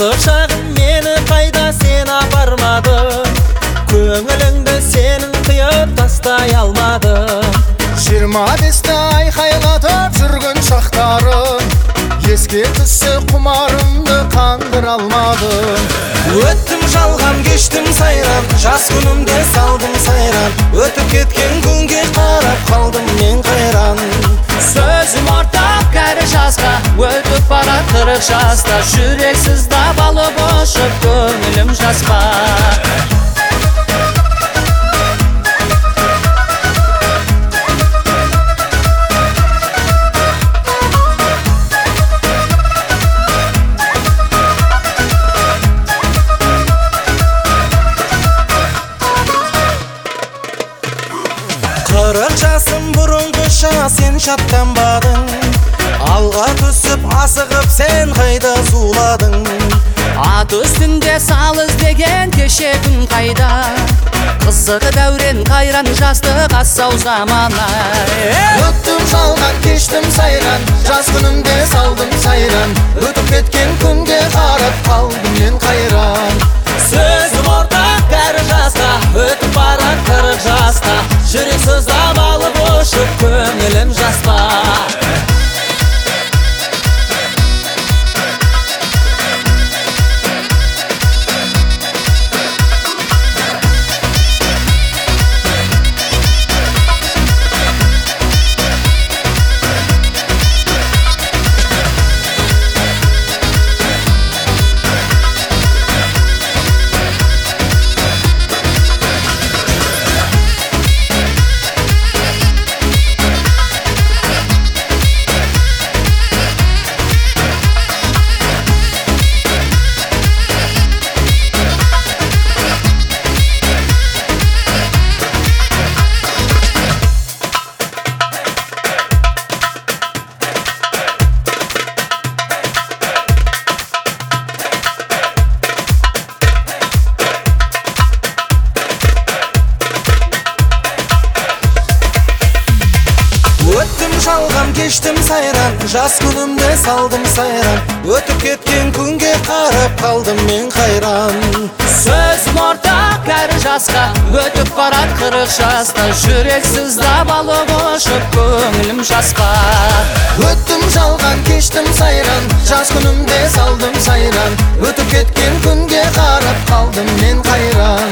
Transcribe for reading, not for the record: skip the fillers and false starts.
Жастық шағым мені қайда сен апармадың, көңіліңді сенің қиып тастай алмадың. 25-ті айқайлатып жүрген шақтарым, еске түссе құмарымды қандыра алмадым. Өттім жалған, кештім сайран, жас күнімде салдым сайран. Өтіп кеткен күнге қарап қалдым мен қайран. Сөзім ортақ кәрі жасқа, өтіп барат 40 жаста. Жүрексіз дабалы бошып, көңілім жасқа. Қырық жасым бұрынғыша сен шаттанбадың, алға түсіп асығып сен қайда зуладың. Ат үстінде сал іздеген кеше күн қайда, қызық дәурен қайран жастық асау замана. Өттім жалған, кештім сайран, жас күнімде салдым сайран. Өтіп кеткен күнге қарап қалдым мен қайран. Сөзім ортақ кәрі жасқа, өтіп барат 40 жаста. Жүрексіз дабалы бошып, көңілім жасқа. Өттім жалған, кештім сайран, жас күнімде салдым сайран. Өтіп кеткен күнге қарап қалдым мен қайран. Сөзім ортақ кәрі жасқа, өтіп барат 40 жаста. Жүрексіз дабалы бошып, көңілім жасқа. Өттім жалған, кештім сайран, жас күнімде салдым сайран. Өтіп кеткен күнге қарап қалдым мен қайран.